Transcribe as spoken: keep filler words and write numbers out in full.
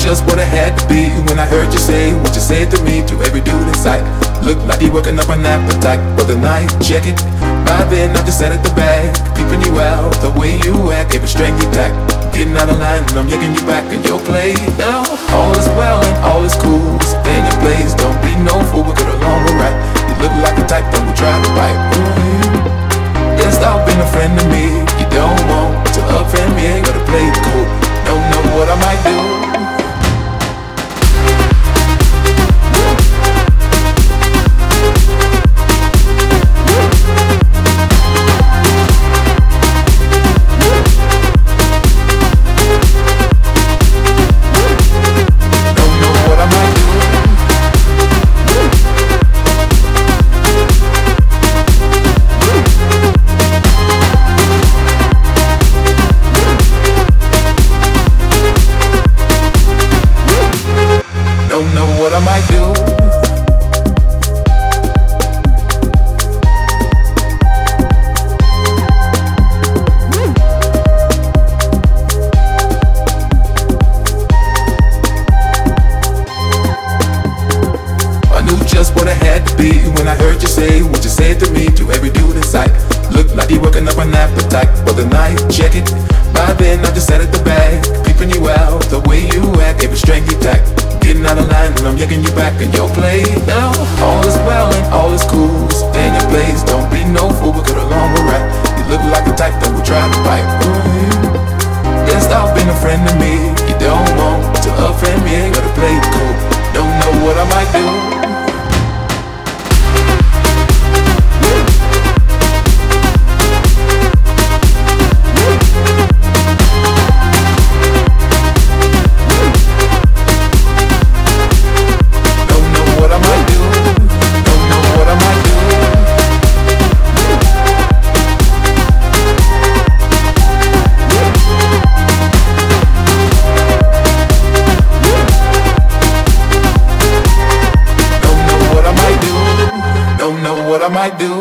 just what I had to be when I heard you say what you said to me, to every dude in sight. Looked like you working up an appetite for the night. Check it. By then I just sat at the back, peeping you out. The way you act gave a strength attack. Getting out of line and I'm yanking you back in your place. Now all is well and all is cool. Stay in your place, don't be no fool. We get along alright. You look like the type that will try to bite. Mm-hmm. Yeah, stop being a friend to me. You don't want to offend me, ain't gotta play it cool. Don't know what I might do. Don't know what I might do. I knew just what I had to be when I heard you say what you said to me, to every dude in sight. Looked like you working up an appetite for the night. Check it. By then I just sat at the back, peeping you out. The way you act gave a strength attack. Getting out of line and I'm yanking you back in your place. Now all is well and all is cool. Stay in your place, don't be no fool. We get along alright. You look like the type that will try to bite. Mm-hmm. Yeah, stop being a friend to me. You don't want to offend me, ain't gotta play it cool. Don't know what I might do. What I might do.